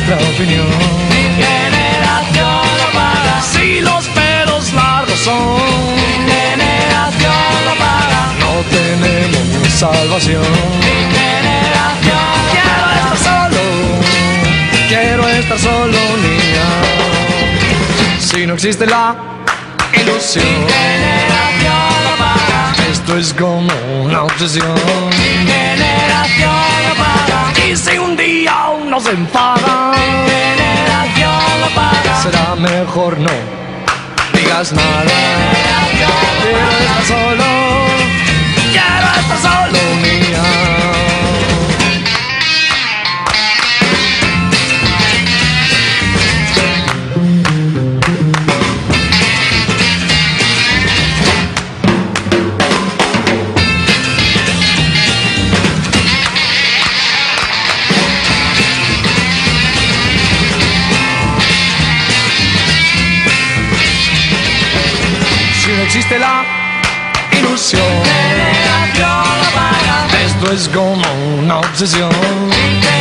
nuestra opinión. Mi generación lo paga. Si los pelos largos son, Mi generación lo paga. no tenemos salvación. Mi generación lo Quiero paga. estar solo, quiero estar solo, niña. Si no existe la ilusión, Mi generación lo paga. esto es como una obsesión. Mi generación lo paga. Y si un día uno se enfada, Mi generación lo paga. será mejor no digas nada. Quiero estar solo, quiero estar solo, niña. Si no existe la ilusión, Mi generación lo paga. esto es como una obsesión. Mi